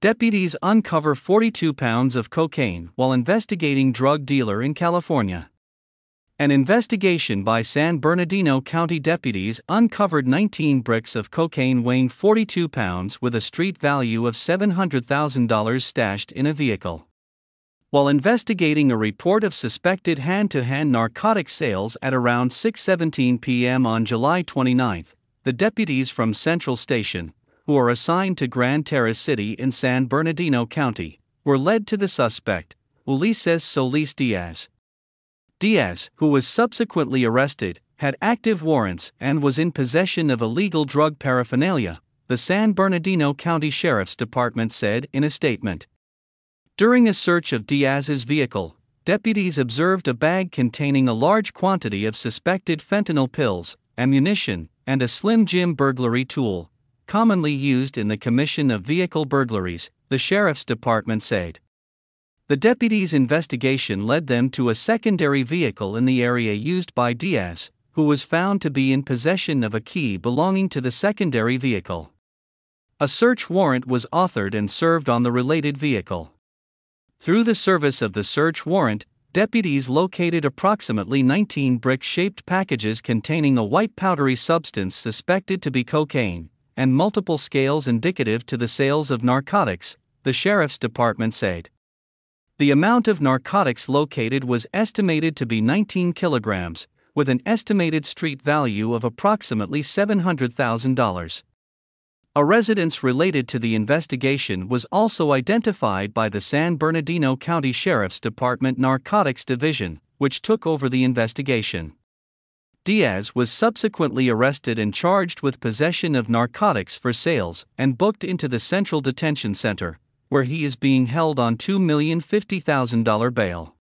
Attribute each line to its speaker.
Speaker 1: Deputies uncover 42 pounds of cocaine while investigating drug dealer in California. An investigation by San Bernardino County deputies uncovered 19 bricks of cocaine weighing 42 pounds with a street value of $700,000 stashed in a vehicle. While investigating a report of suspected hand-to-hand narcotic sales at around 6:17 p.m. on July 29, the deputies from Central Station, who are assigned to Grand Terrace City in San Bernardino County, were led to the suspect, Ulises Solis Diaz. Diaz, who was subsequently arrested, had active warrants and was in possession of illegal drug paraphernalia, the San Bernardino County Sheriff's Department said in a statement. During a search of Diaz's vehicle, deputies observed a bag containing a large quantity of suspected fentanyl pills, ammunition, and a Slim Jim burglary tool, commonly used in the commission of vehicle burglaries, the Sheriff's Department said. The deputies' investigation led them to a secondary vehicle in the area used by Diaz, who was found to be in possession of a key belonging to the secondary vehicle. A search warrant was authored and served on the related vehicle. Through the service of the search warrant, deputies located approximately 19 brick-shaped packages containing a white powdery substance suspected to be cocaine, and multiple scales indicative to the sales of narcotics, the Sheriff's Department said. The amount of narcotics located was estimated to be 19 kilograms, with an estimated street value of approximately $700,000. A residence related to the investigation was also identified by the San Bernardino County Sheriff's Department Narcotics Division, which took over the investigation. Diaz was subsequently arrested and charged with possession of narcotics for sales and booked into the Central Detention Center, where he is being held on $2,050,000 bail.